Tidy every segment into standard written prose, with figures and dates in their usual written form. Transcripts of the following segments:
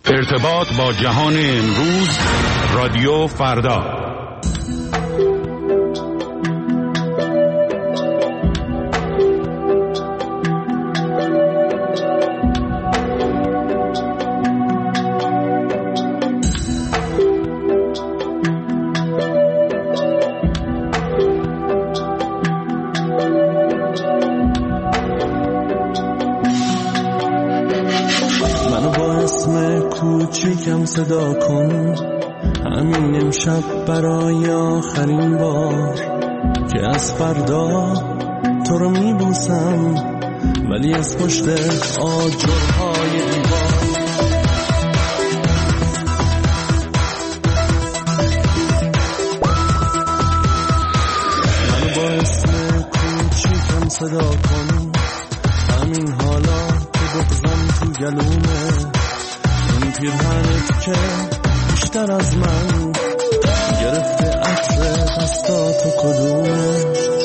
ارتباط با جهان امروز، رادیو فردا. کوچیکم صدا کن، همین امشب برای آخرین بار که از فردا تو رو میبوسم، ولی از پشت آجرهای دیوار. منو با اسم کوچیکم صدا کن، همین حالا که بغضم تو گلومه، پیرهنت که بیشتر از من گرفته عطر دستاتو کدومه.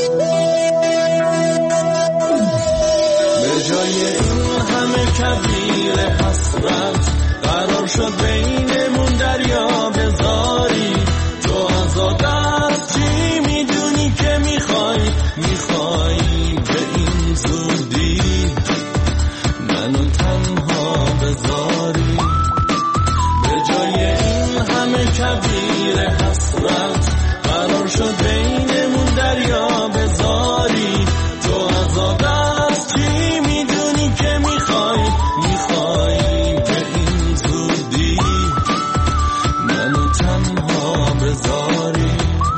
به جای این همه کبیر حسرت قرار شد بینمون دریا بذاری. تو از آدرس چی میدونی که میخوای به این زودی منو تنها بذاری. کبیر حسرت قرار شد بینمون دریا بذاری. تو از آدرس چی میدونی که میخوای به این زودی منو تنها بذاری.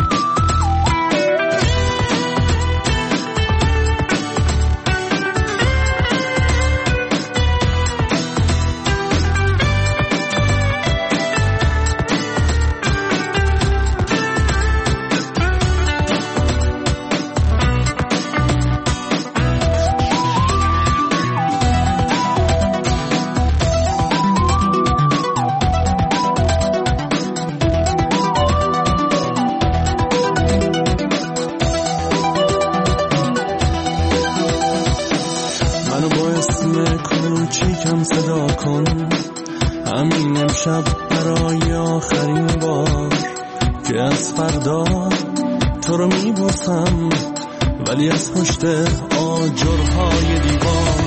برای آخرین بار که از فردا تو رو میبوسم، ولی از پشت آجرهای دیوار.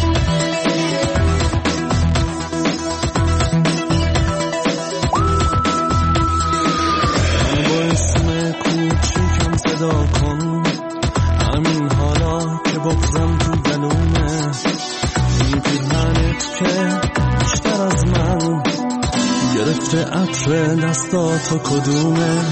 با اسم کوچیکم صدا کن، همین حالا که بغضم تو گلومه، این پیرهنت که بیشتر از من گرفته عطر دستاتو کدومه.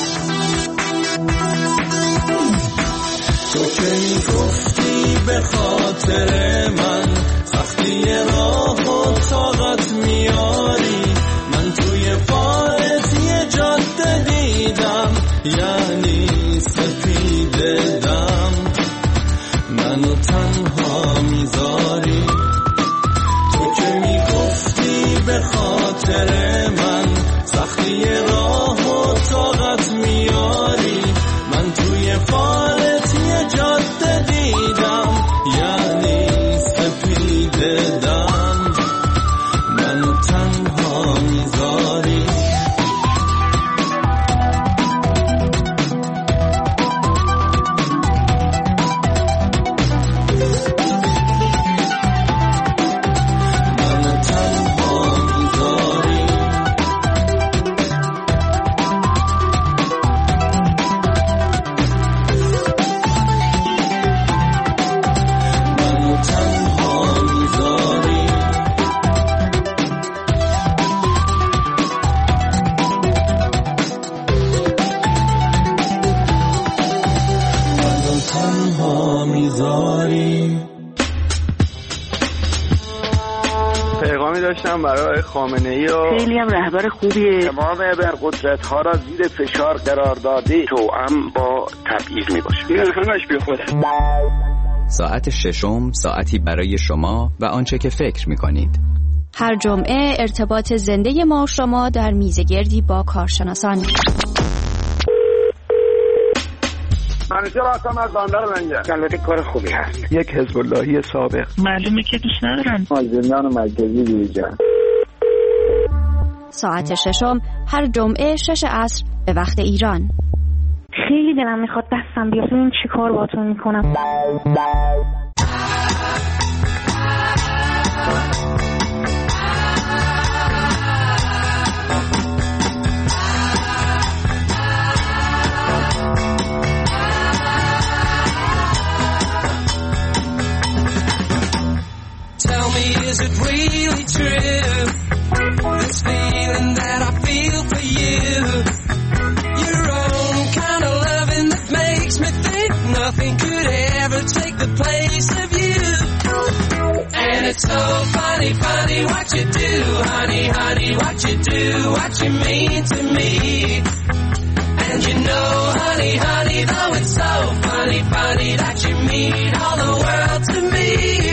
تو که میگفتی به خاطر من سختی راه و طاقت میاری، من توی فارت یه جاده دیدم، یعنی سپید دم منو تنها میذاری. تو که میگفتی به خاطر من سختی راه و طاقت میاری، من توی فارت یه جاده دیدم، یعنی سپید دم منو تنها میذاری. داشتم برای خامنه‌ای و خیلی هم رهبر خوبیه، تمام قدرت‌ها را زیر فشار قرار داده، توأم با تبعیض میباشه. این همش بی خوده. ساعت ششم، ساعتی برای شما و آنچه که فکر می‌کنید. هر جمعه ارتباط زنده ما و شما در میزگردی با کارشناسان. منیجر هستم از بندر منجر. البته کار خوبی هست. یک حزب اللهی سابق. معلومه که دوست ندارن. از زندان مرکزی بیرون. ساعت ششم هر جمعه 6 عصر به وقت ایران. خیلی دلم میخواد دستم بیاد ببینم چی کار باهاتون میکنم. Tell me, is it really true? This feeling that I feel for you. Your own kind of loving that makes me think nothing could ever take the place of you. And it's so funny, funny what you do, honey, honey, what you do, what you mean to me. And you know, honey, honey, though it's so funny, funny that you mean all the world to me.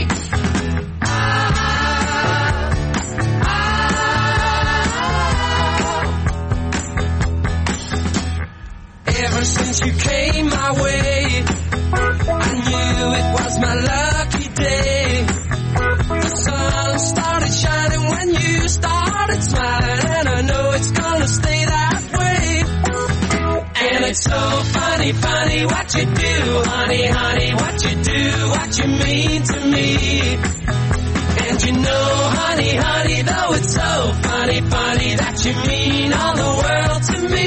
Ever since you came my way, I knew it was my lucky day. The sun started shining when you started smiling, and I know it's gonna stay that way. And it's so funny, funny what you do, honey, honey, what you do, what you mean to me. And you know, honey, honey, though it's so funny, funny that you mean all the world to me.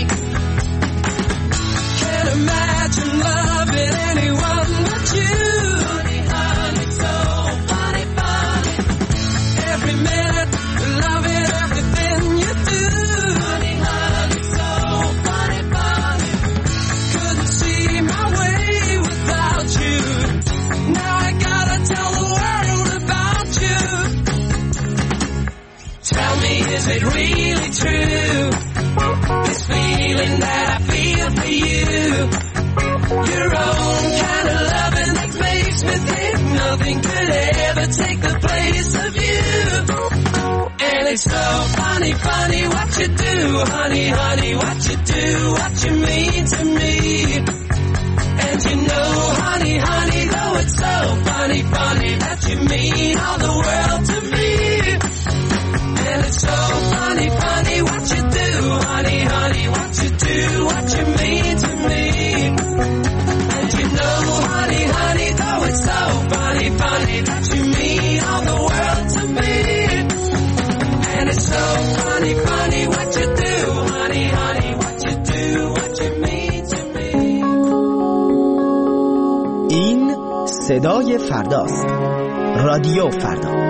Imagine loving anyone but you. Honey, honey, so funny, funny. Every minute, loving everything you do. Honey, honey, so funny, funny. Couldn't see my way without you. Now I gotta tell the world about you. Tell me, is it really true? This feeling that I feel for you. Your own kind of loving that makes me think nothing could ever take the place of you. And it's so funny, funny what you do, honey, honey, what you do, what you mean to me. And you know, honey, honey, though it's so funny, funny that you mean all the world to me. And it's so funny, funny what you do, honey, honey, what you do, what you mean to me. And you know, honey, honey, though it's so funny, funny that you mean all the world to me. And it's so funny, funny what you do, honey, honey, what you do, what you mean to me. این صدای فرداست. رادیو فردا.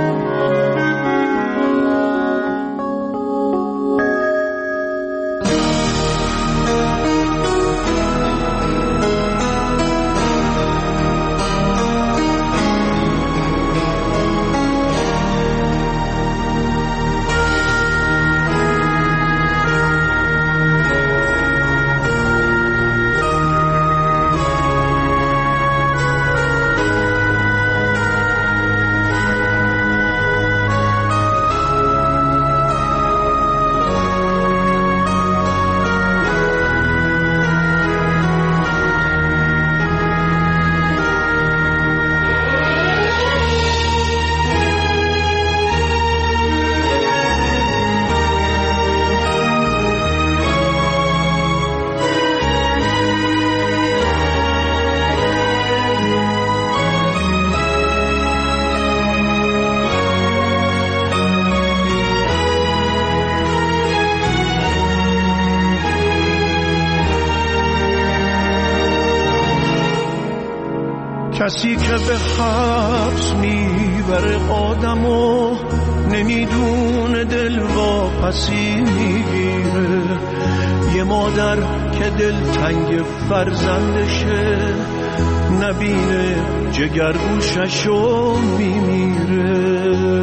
کسی که به حبس میبره آدمو نمیدونه دل واپسی میگیره. یه مادر که دلتنگ فرزندشه نبینه جگرگوششو میمیره.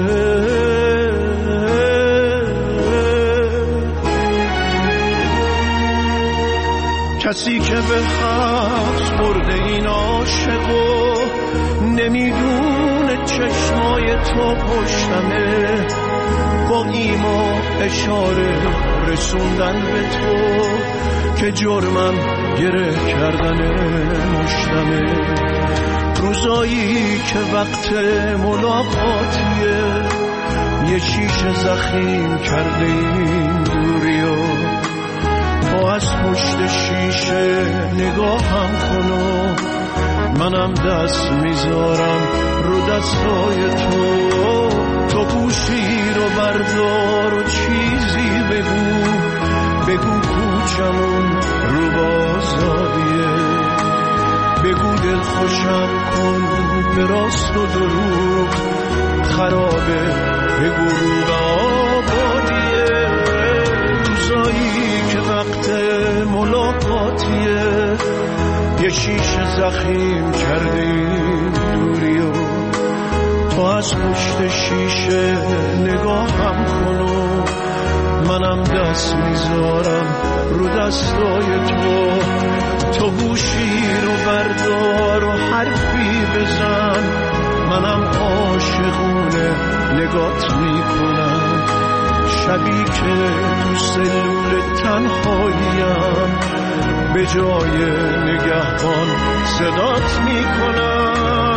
کسی که به حبس برده این عاشقو نمیدونه چشمای تو پشتمه، با ایما اشاره رسوندن به تو که جرمم گره کردن مشتمه. روزایی که وقت ملاقاتیه یه شیشه زخیم کرده این دوریو. تو از پشت شیشه نگاهم کن و منم دست میذارم رو دستای تو. تو گوشی رو بردار و چیزی بگو کوچمون رو بازاریه. بگو دل خوشم کن به راست و دروغ خرابه. بگو رو به آبادیه. روزایی که وقت ملاقاتیه یه شیشه زخیم کردیم دوریو. تو از پشت شیشه نگاهم کن و منم دست میذارم رو دستای تو. تو گوشی رو بردار و حرفی بزن. منم عاشقونه نگات میکنم. شبی که تو سلول تنهاییم به جای نگهبان صدات میکنم.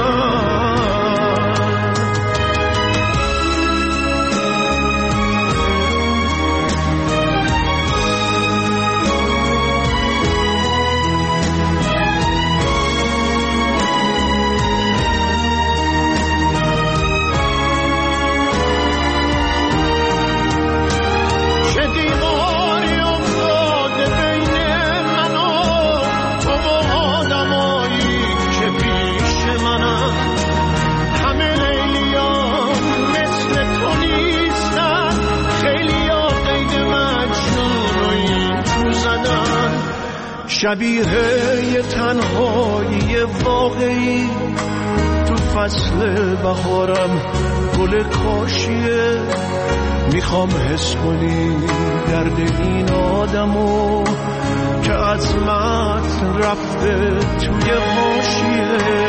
شبیه یه تنهایی واقعی تو فصل بهارم گل کاشیه. میخوام حس کنی درد این آدمو که عظمت رفته توی حاشیه.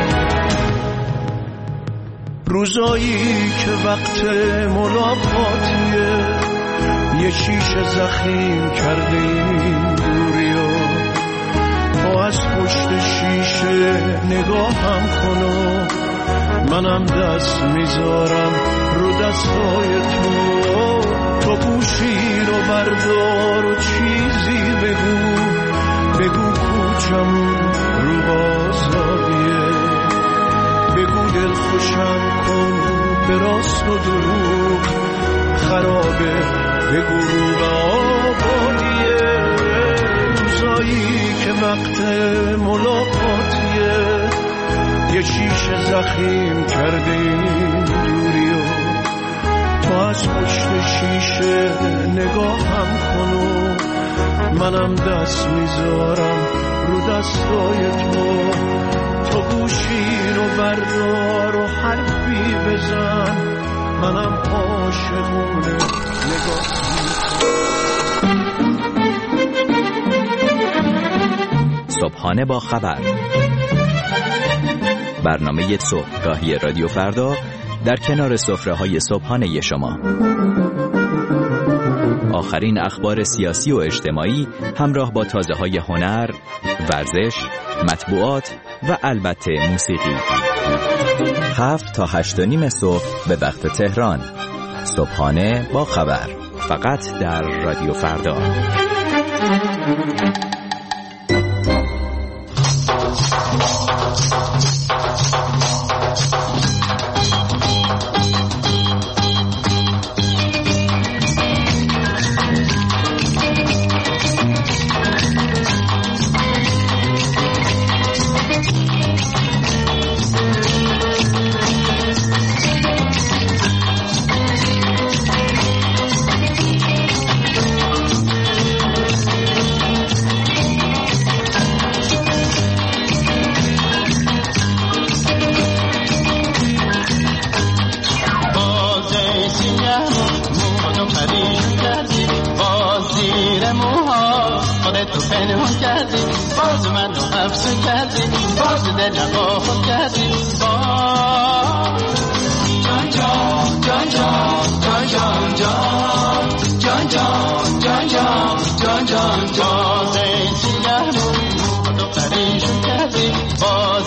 روزایی که وقت ملاقاتیه یه شیشه زخیم کردیم دوریو. تو از پشت شیشه نگاهم کن و منم دست میذارم رو دستای تو. تو گوشی رو بردار و چیزی بگو کوچمون رو بازاریه. بگو دل خوشم کن به راست و دروغ خرابه. بگو رو به آبادیه. روزایی که وقت ملاقاتیه یه شیشه زخیم کرده این دوریو. تو از پشت شیشه نگاهم کن و منم دست میذارم رو دستای تو. تو گوشی رو بردار و حرفی بزن. منم عاشقونه نگاه صبحانه با خبر، برنامه صبحگاهی رادیو فردا در کنار سفره‌های صبحانه شما. آخرین اخبار سیاسی و اجتماعی همراه با تازه‌های هنر، ورزش، مطبوعات و البته موسیقی. 7 تا 8:30 صبح به وقت تهران. صبحانه با خبر، فقط در رادیو فردا.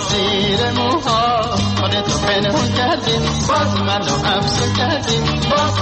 باز منو افسون کردی، باز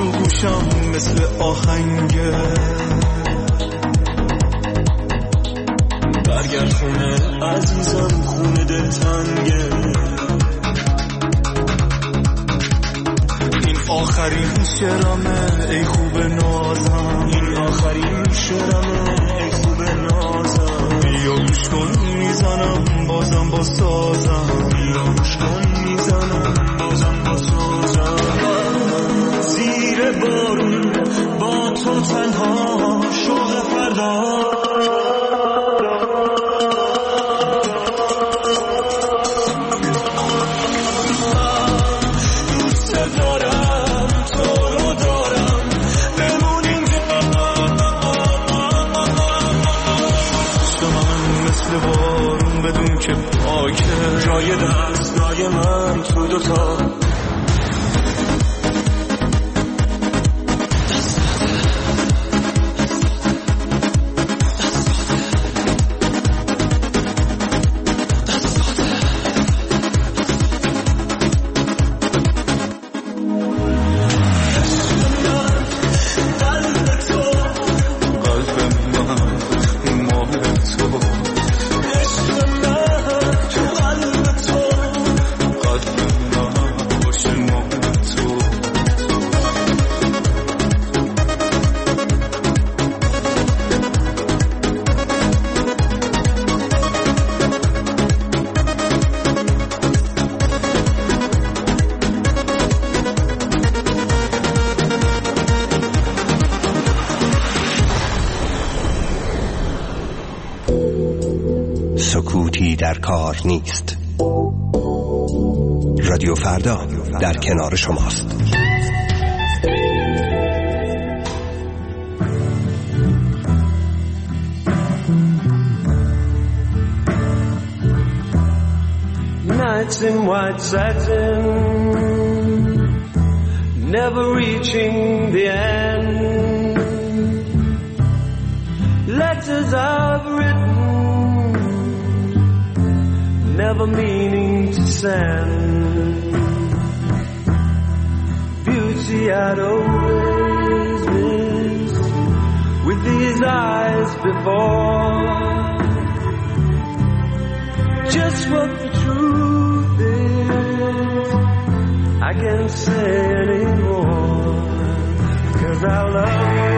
تو گوشم مثل آهنگه، برگرد خونه عزیزم، خونه دلتنگه. این آخرین شعرمه ای خوب نازم، این آخرین شعرمه ای خوب نازم. بیا گوش کن میزنم بازم با سازم، بیا گوش کن میزنم بازم با سازم. زیر بارون با تو تنها شوق فردا، جای دستای من تو دوتا سکوتی در کار نیست. رادیو فردا در کنار شماست. Nights in white satin, never reaching the end. Letters I've written, never meaning to send. Beauty I'd always missed with these eyes before. Just what the truth is, I can't say anymore, 'cause I love you.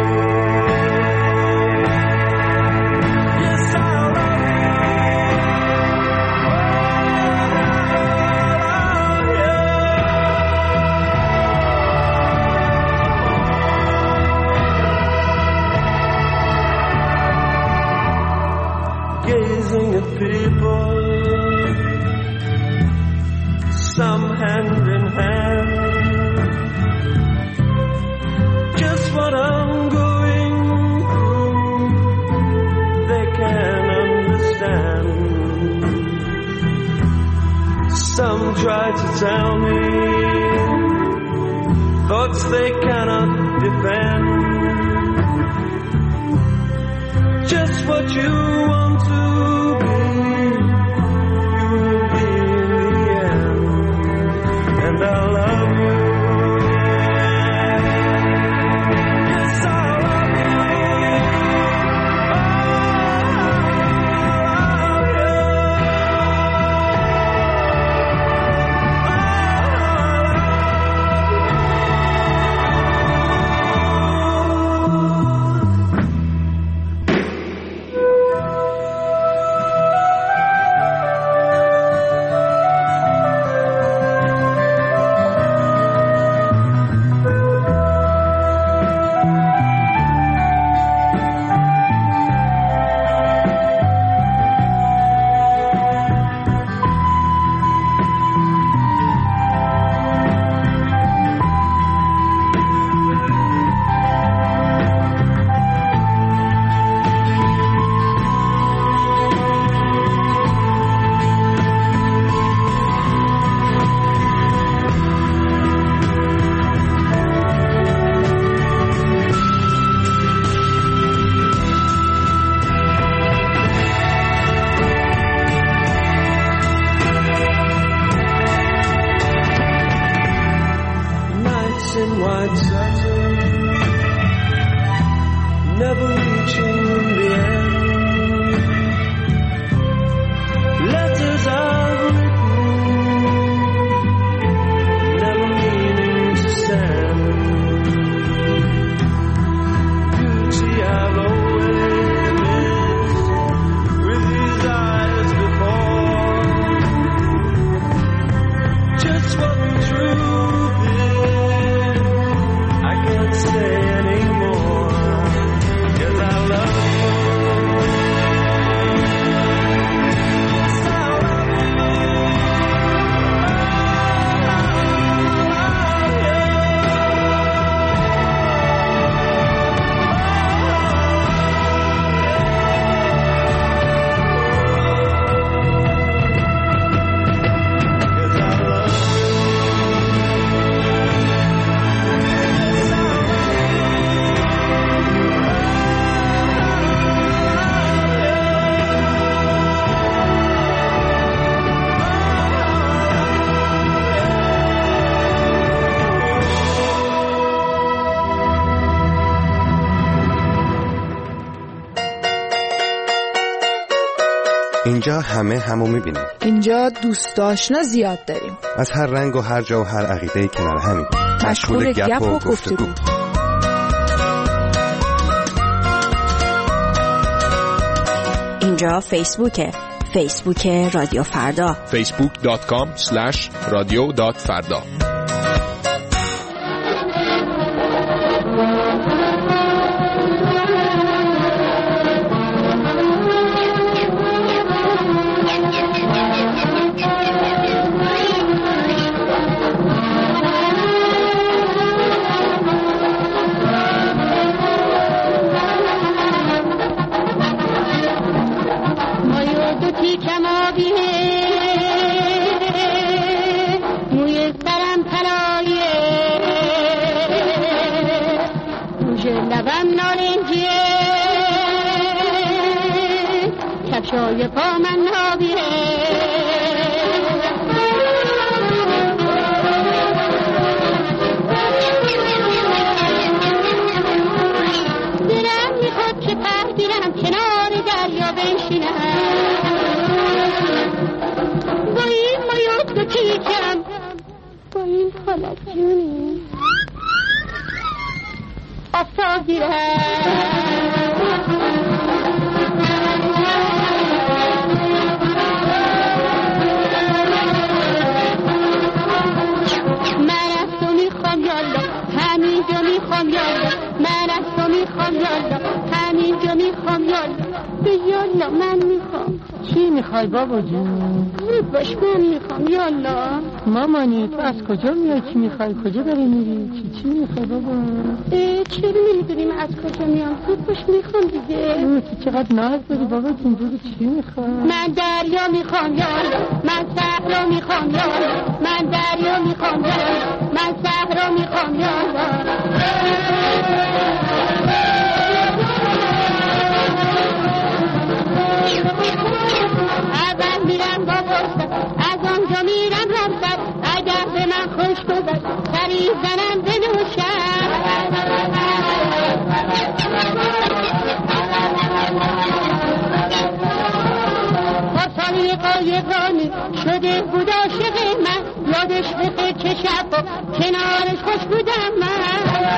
Gazing at people, some hand in hand, just what I'm going through, they can't understand. Some try to tell me thoughts they cannot defend. Just what you want to be, you will be in the end, and I love you. Yes, I love you. اینجا همه همو میبینیم. اینجا دوست آشنا زیاد داریم. از هر رنگ و هر جا و هر عقیده‌ای کنار همین. مشغول گپ و گفتگو. اینجا فیسبوک رادیو فردا. facebook.com/radio.farda. کفشای پا من نابیه دلم میخواد که پهدیرم کنار دریا بنشینم با این مایوت و تیکم با این حالت جونی آفتاب گیرم یالا من میخوام. چی میخوای بابا جون؟ زود باش من میخوام یالا. مامانی تو از کجا میای؟ چی میخوای؟ کجا داری میری؟ چی میخوای بابا؟ چرا نمیدونیم از کجا میام؟ زود باش میخوام دیگه. تو چقدر ناز داری بابا جون؟ بگو چی میخوای؟ من دریا میخوام یالا. من صحرا میخوام یالا. من دریا میخوام یالا. من صحرا میخوام یالا. اول میرم با بستر از آنجا میرم رمسر اگر به من خوش گذشت سری زنم بنوشم پاسالی قایقانی شده بود عاشق من یادش بخیر چه شب و کنارش خوش بودم من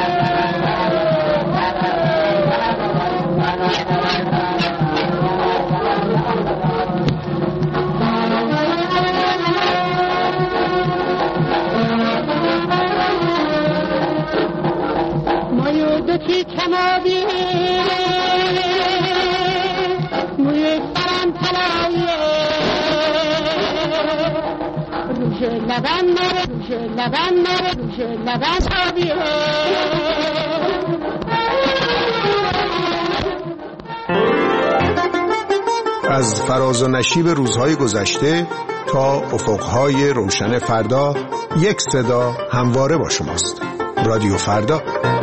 دوتی کمابیه موی سرم طلاییه روش لبم نره روش لبم نره روش لبم آبیه از فراز و نشیب روزهای گذشته تا افقهای روشن فردا یک صدا همواره با شماست. رادیو فردا.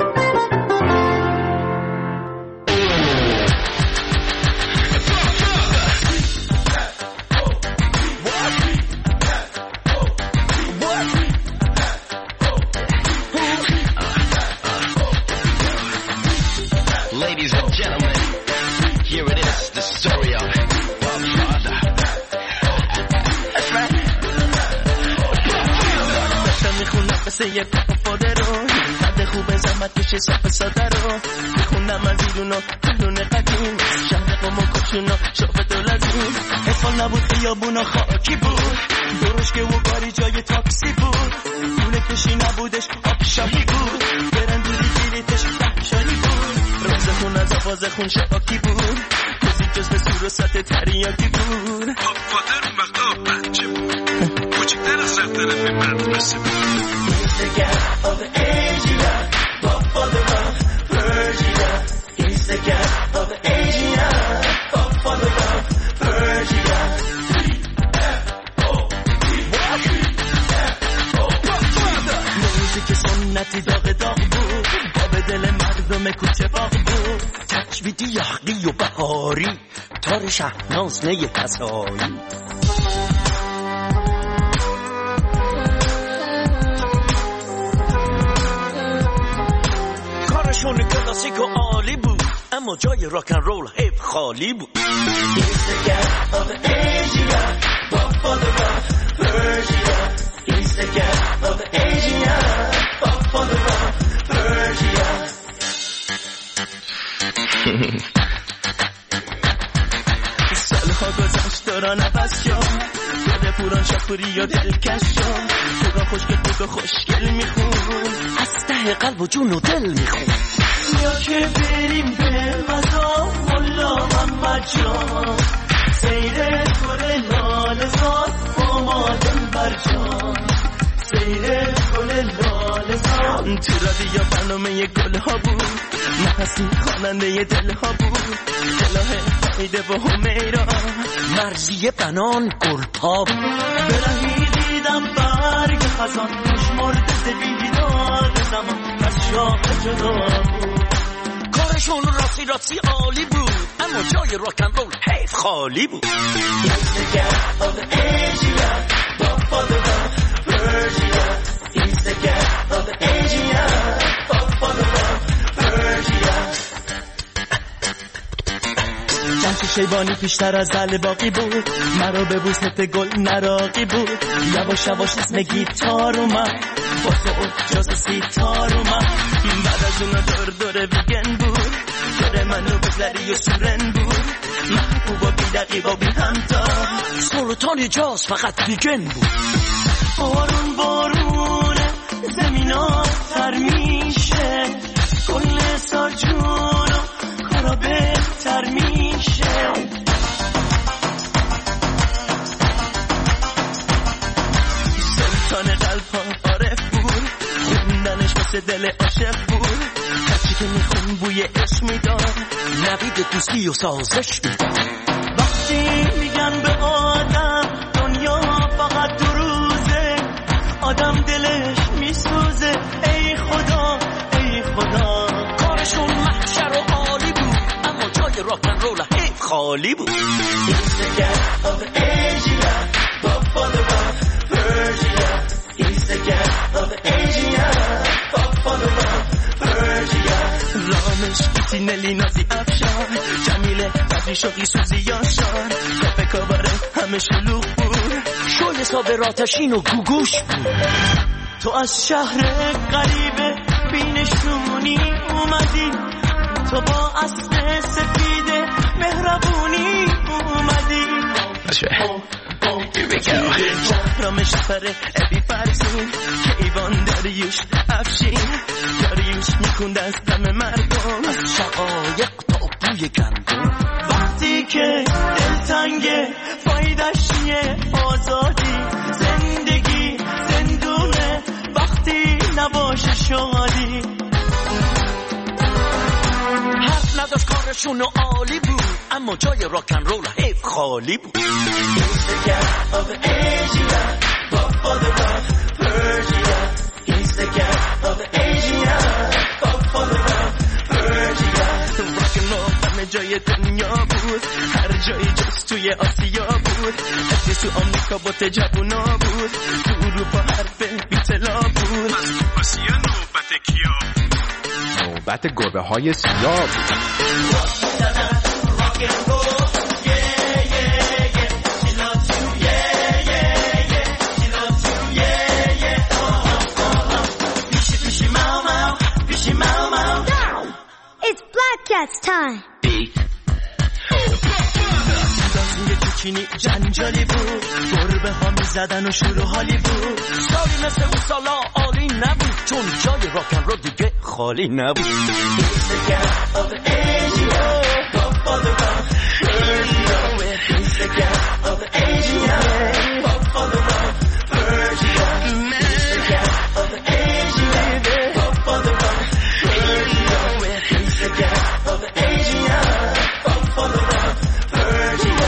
صاف ساده رو میخونم از ایرون و تلون قدیم شهر قم و کشون و شعب دولتیم اتفال نبود خیابون و خاکی بود درشکه و گاری جای تاکسی بود پول کشی نبودش آب شاهی بود برن دوری دیلیتش دهشانی بود روز خون از آواز خون شاکی بود کسی جز به سور و سطح تریاکی بود آب فادر اون وقتا بچه بود کوچکتر از رفتن به مدرسه بود He's the cat of Asia, for the love, Persia. موزیک سنتی داغ داغ بود با به دل مردم کوچه باغ بود تجویدی یحقی و بهاری تار شهناز نی قصایی کارشون کلاسیک و عالی بود اما جای راکن رول حیف خالی بود. He's the cat of Asia, fought for the rock Persia. He's the cat of Asia, fought for the rock Persia. سالها گذشت دارا نفس شد دل پوران شاپوری یا دلکش شد پوران خوشگل بود و خوشگل میخون از ته قلب و جون و دل میخون یا که بریم به مزا ملا محمد جان سیر گل لاله زاد با ما دلبر جان سیر گل لاله زاد تو رادیو برنامه گل ها بود نفسی خواننده دل ها بود الهه فایده و همیرا مرزی بنان گل پا بود برهی دیدم برگ خزان خوش مرد بیداد زمان از شاق جدا بود کارشون راستی عالی بود اما جای راکن رول حیف خالی بود. He's the cat of Asia, fought for the rock Persia. He's the cat of Asia, fought for the rock Persia. جمشی شیبانی پیشتر از دل باقی بود مرا به بوسنت گل نراقی بود یواش یواش اسم گیتار اومد با تو جاز سیتار اومد بعد از اونا دور ویگن بود دور منو بگذری و سورن بود محبوب و بی دقیق و بی همتا سلطان جاز فقط ویگن بود. بارونه زمینا تر میشه گل ساجونو کارا بهتر میشه سلطان قلب ها عارف بود خوندنش مثل دل عاشق بود هرچی که میخون بوی عشق میداد نوید دوستی و سازش میداد. وقتی میگن به آدم دنیا فقط دو روزه آدم دلش میسوزه ای خدا ای خدا کارشون محشر و عالی بود اما جای راکن رول حیف خالی بود. He's the cat of Asia, fought for the rock Persia. He's the cat of Asia, fought for the rock Persia. رامش تینلی نازی افشار جمیله بدری شوقی سوزی یاشار کافه کاباره همه شلوغ بود شوی سابر آتشین و گوگوش بود. تو از شهر غریبه بینشونی اومدی تو با اصل سفید مهربونی اومدی شهرام شفره ابی فرزین که ایوان داریوش افشین داریوش میکنده از دم مردم از شقایق تا بوی گندم وقتی که دلتنگه فایدش چیه آزادی زندگی زندونه وقتی نباشه شادی حرف نداشت کارشون و عالی بود اما جای راکن رول حیف خالی بود. He's the cat of Asia, fought for the rock Persia. He's the cat of Asia, fought for the rock Persia. راکن رول همه جای دنیا بود هر جایی جز توی آسیا بود حتی تو آمریکا با تجابونا بود تو اروپا حرف بیتلا بود آسیا نوبت کیا نوبت گربه های سیاه It's Black Cat's time. چینی جنجالی بود گربه ها می زدن و شروع حالی بود سالی مثل اون سالا عالی نبود چون جای راکن رو دیگه خالی نبود. He's the cat of Asia, fought for the rock Persia. He's the cat of Asia, fought for the rock Persia. He's the cat of Asia, fought for the rock Persia. He's the cat of Asia, fought for the rock Persia.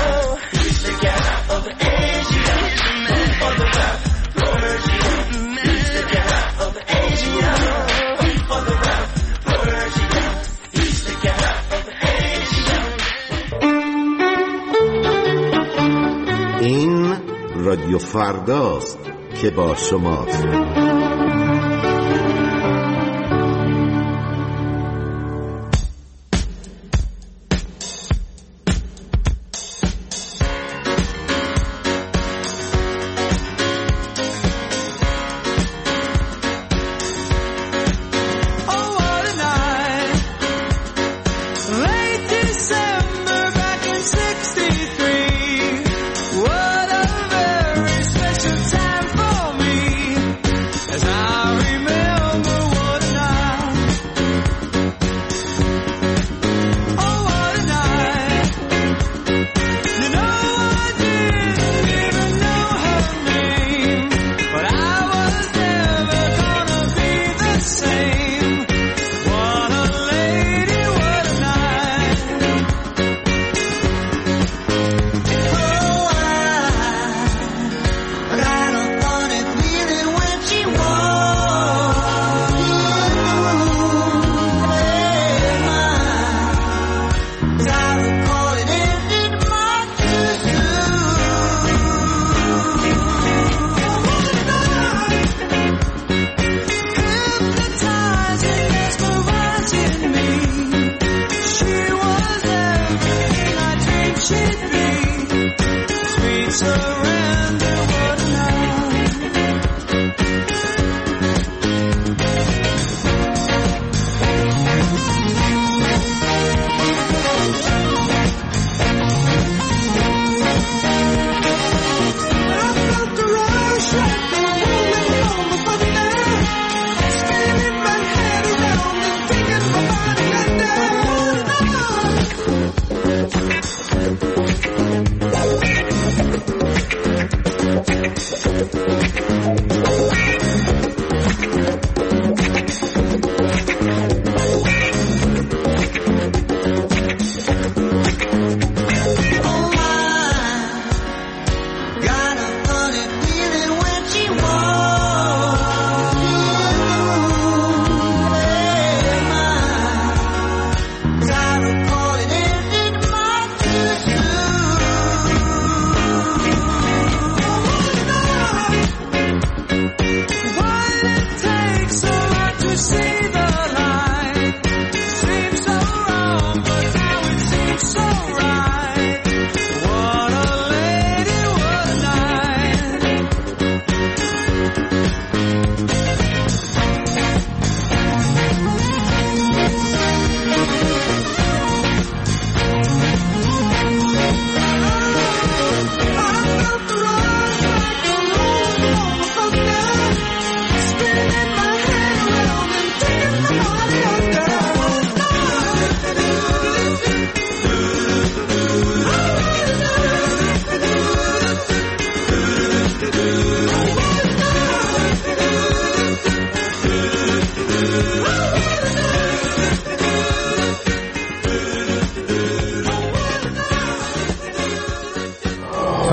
این رادیو فرداست که با شماست.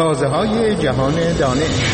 تازه‌های جهان دانش.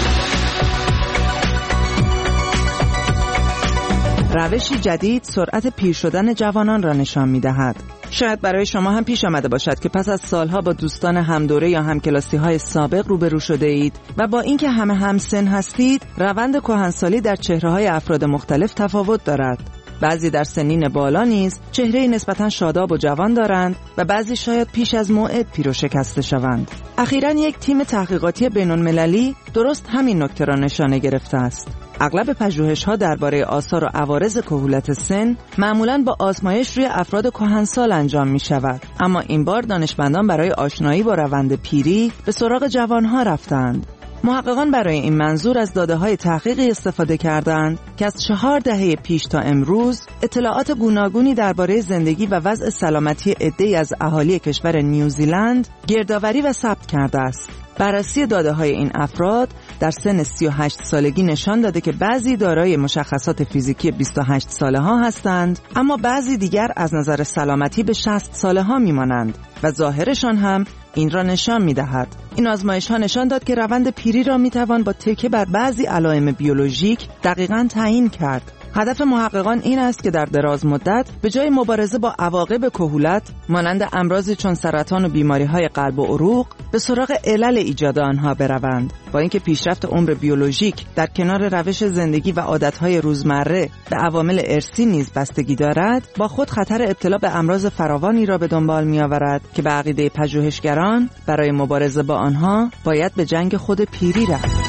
روشی جدید سرعت پیر شدن جوانان را نشان می‌دهد. شاید برای شما هم پیش آمده باشد که پس از سالها با دوستان همدوره یا همکلاسی‌های سابق روبرو شده اید و با اینکه همه همسن هستید، روند کهنسالی در چهره‌های افراد مختلف تفاوت دارد. بعضی در سنین بالا نیز چهره نسبتاً شاداب و جوان دارند و بعضی شاید پیش از موعد پیر و شکسته شوند. اخیراً یک تیم تحقیقاتی بین‌المللی درست همین نکته را نشانه گرفته است. اغلب پژوهش‌ها درباره آثار و عوارض کهولت سن معمولاً با آزمایش روی افراد کهنسال انجام می‌شود، اما این بار دانشمندان برای آشنایی با روند پیری به سراغ جوان‌ها رفتند. محققان برای این منظور از داده‌های تحقیقی استفاده کردند که از 4 دهه پیش تا امروز اطلاعات گوناگونی درباره زندگی و وضع سلامتی عده‌ای از اهالی کشور نیوزیلند گردآوری و ثبت کرده است. بررسی داده‌های این افراد در سن 38 سالگی نشان داده که بعضی دارای مشخصات فیزیکی 28 ساله ها هستند، اما بعضی دیگر از نظر سلامتی به 60 ساله ها میمانند و ظاهرشان هم این را نشان می‌دهد. این آزمایش ها نشان داد که روند پیری را می‌توان با تکیه بر بعضی علائم بیولوژیک دقیقاً تعیین کرد. هدف محققان این است که در دراز مدت به جای مبارزه با عواقب کهولت مانند امراضی چون سرطان و بیماری‌های قلب و عروق به سراغ علل ایجاد آنها بروند. با اینکه پیشرفت عمر بیولوژیک در کنار روش زندگی و عادت‌های روزمره به عوامل ارثی نیز بستگی دارد، با خود خطر ابتلا به امراض فراوانی را به دنبال می‌آورد که به عقیده پژوهشگران برای مبارزه با آنها باید به جنگ خود پیری رفت.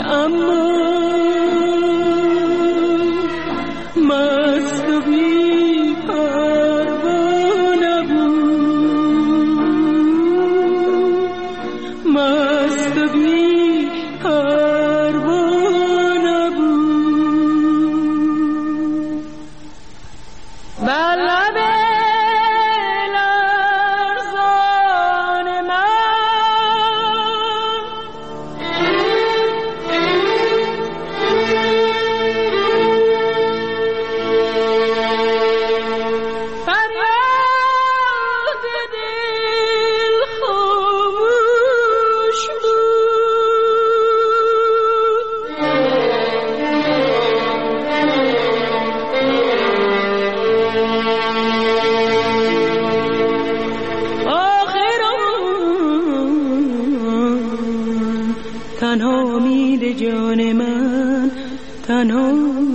تنها میل جان من تنها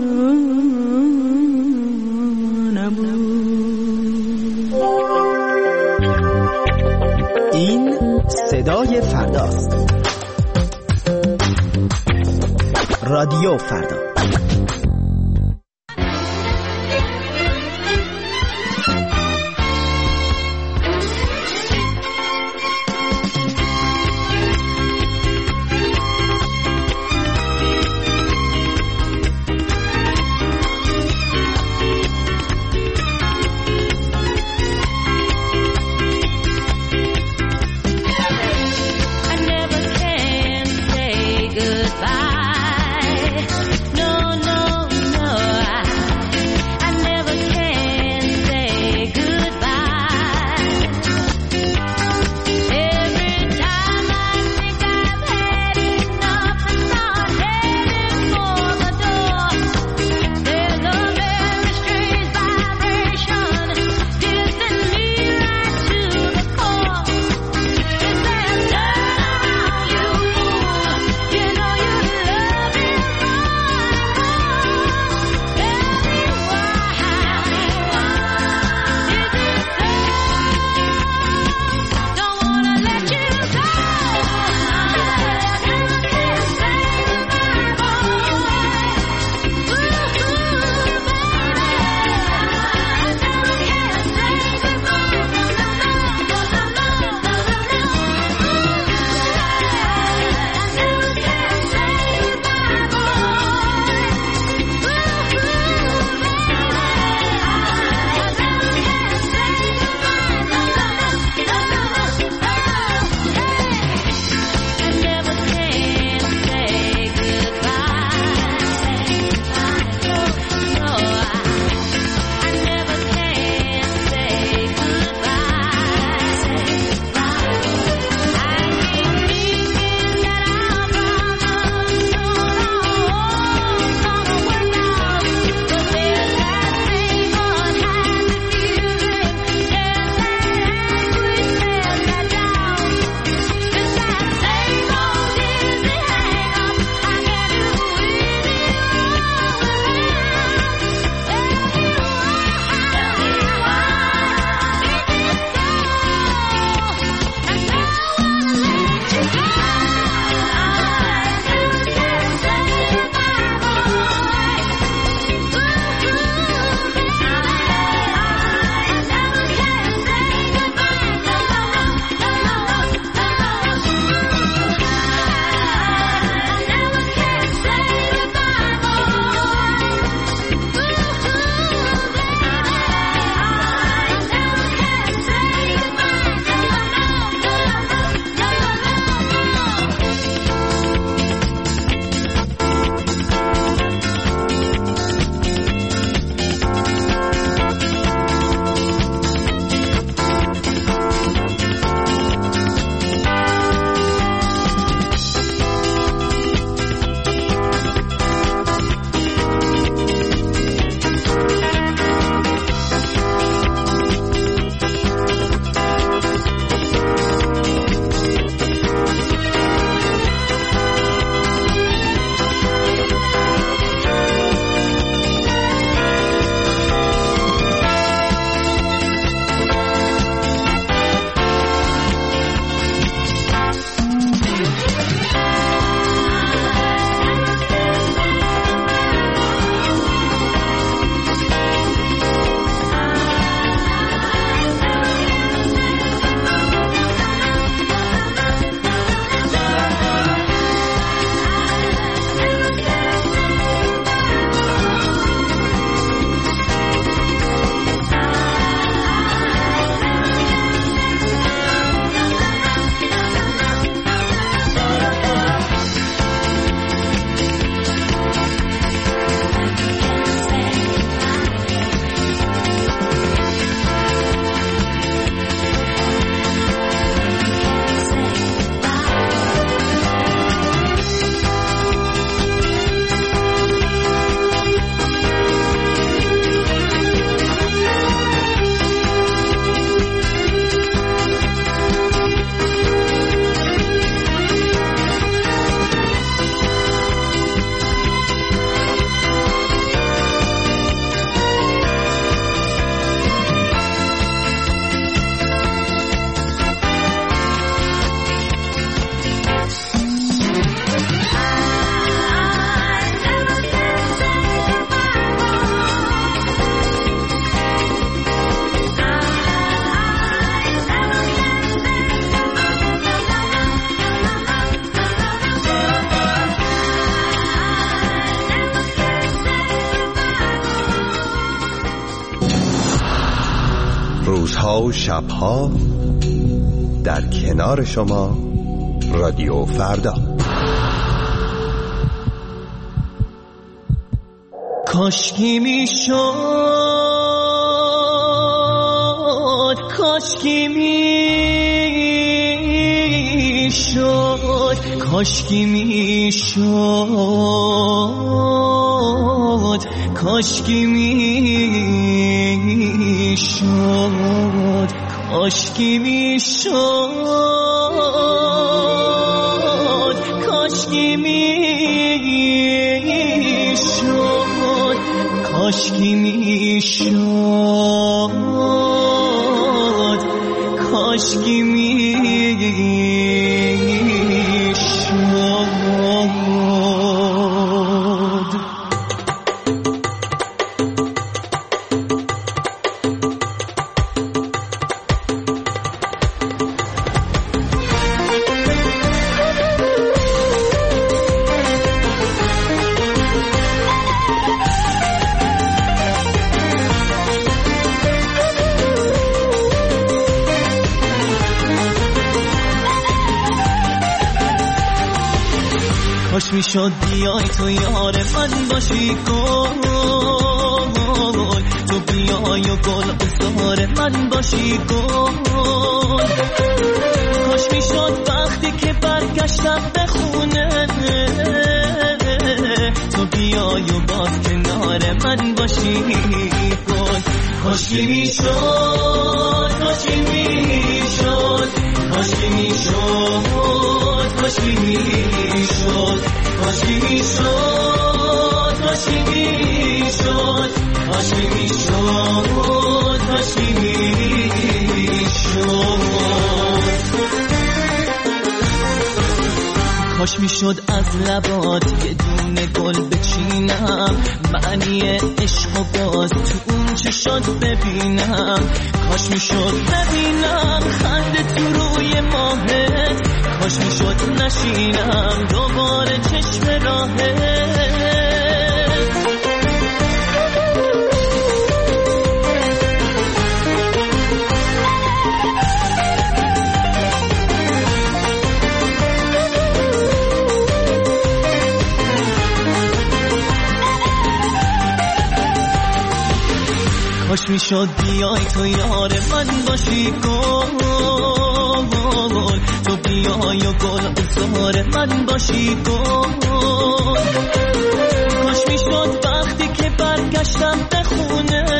نبود. این صدای فرداست. رادیو فردا. No روزها و شبها در کنار شما رادیو فردا. کاشکی میشد، کاشکی میشد، کاشکی میشد، کاشکی میشد، کاشکی میشد، کاشکی میشد، کاشکی میشد، کاشکی میشد. کاش میشد بیای تو یار من باشی گل، تو بیای و گل بزار من باشی گل. کاش میشد وقتی که برگشتم به خونه تو بیای و باز کنار من باشی گل. کاشکی میشد، کاشکی میشد، کاشکی میشد، کاشکی میشد، کاشکی میشد، کاشکی میشد، کاشکی میشد، کاشکی میشد. کاش میشد از لبات یه دونه گل بچینم، معنی عشق و باز تو اون چشات ببینم. کاش میشد ببینم خنده تو روی ماهت، کاش میشد نشینم دوباره چشم راهت. کاش میشد بیای تو یار من باشی گل، تو بیای و گل بزار من باشی گل. کاش میشد وقتی که برگشتم به خونه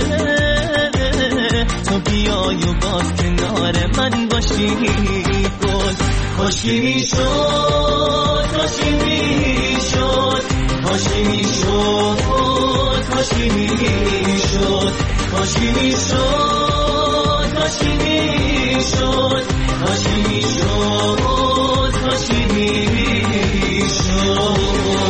تو بیای و باز کنار من باشی گل. کاشکی میشد، کاشکی میشد، کاشکی میشد، کاشکی میشد، کاشکی میشد، کاشکی میشد، کاشکی میشد، کاشکی میشد.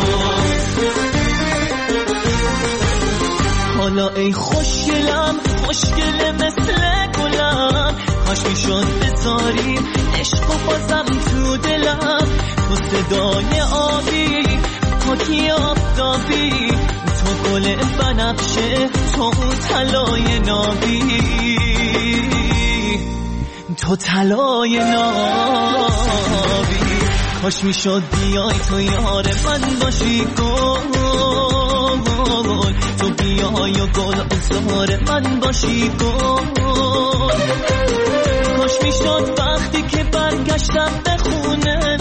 حالا ای خوشگلم، خوشگل مثل گلم، کاش میشد بذاری عشق و بازم تو دلم. تو صدای آبی، پاکی آفتابی، تو گل بنفشه، تو طلای نابی، تو طلای نابی. کاش میشد بیای تو یار من باشی گل، تو بیای و گل بزار من باشی گل. کاش میشد وقتی که برگشتم به خونه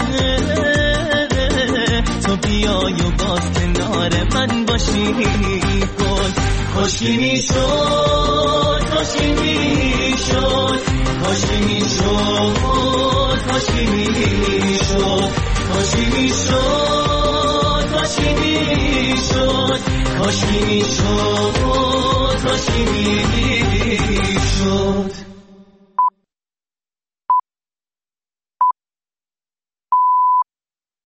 تو بیای و باز کنار من باشی گل. کاشکی میشد، کاشکی میشد، کاشکی میشد، کاشکی میشد، کاشکی میشد، کاشکی میشد، کاشکی میشد، کاشکی میشد.